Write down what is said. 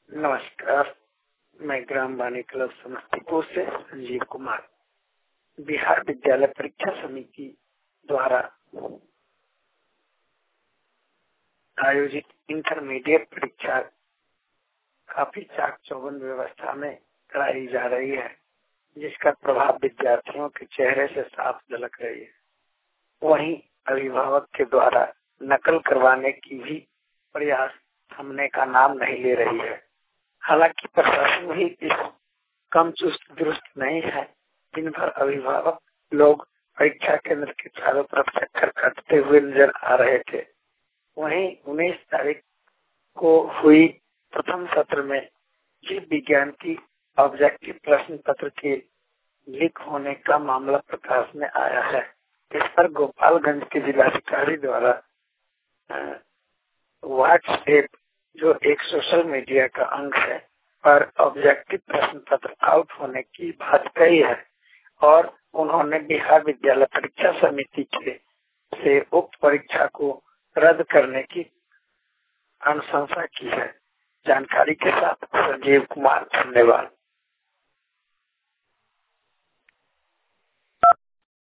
नमस्कार, मैं ग्राम वाणी क्लब समस्तीपुर से संजीव कुमार। बिहार विद्यालय परीक्षा समिति द्वारा आयोजित इंटरमीडिएट परीक्षा काफी चाक चौबंद व्यवस्था में कराई जा रही है, जिसका प्रभाव विद्यार्थियों के चेहरे से साफ झलक रही है। वहीं अभिभावक के द्वारा नकल करवाने की भी प्रयास थमने का नाम नहीं ले रही है। हालांकि प्रशासन भी इस कम चुस्त दुरुस्त नहीं है। दिन भर अभिभावक लोग परीक्षा केंद्र के चारों तरफ चक्कर काटते हुए नजर आ रहे थे। वहीं 19 तारीख को हुई प्रथम सत्र में जीव विज्ञान की ऑब्जेक्टिव प्रश्न पत्र के लीक होने का मामला प्रकाश में आया है। इस पर गोपालगंज के जिलाधिकारी द्वारा व्हाट्सएप, जो एक सोशल मीडिया का अंग है, पर ऑब्जेक्टिव प्रश्न पत्र आउट होने की बात कही है और उन्होंने बिहार विद्यालय परीक्षा समिति से उक्त परीक्षा को रद्द करने की अनुशंसा की है। जानकारी के साथ संजीव कुमार, धन्यवाद।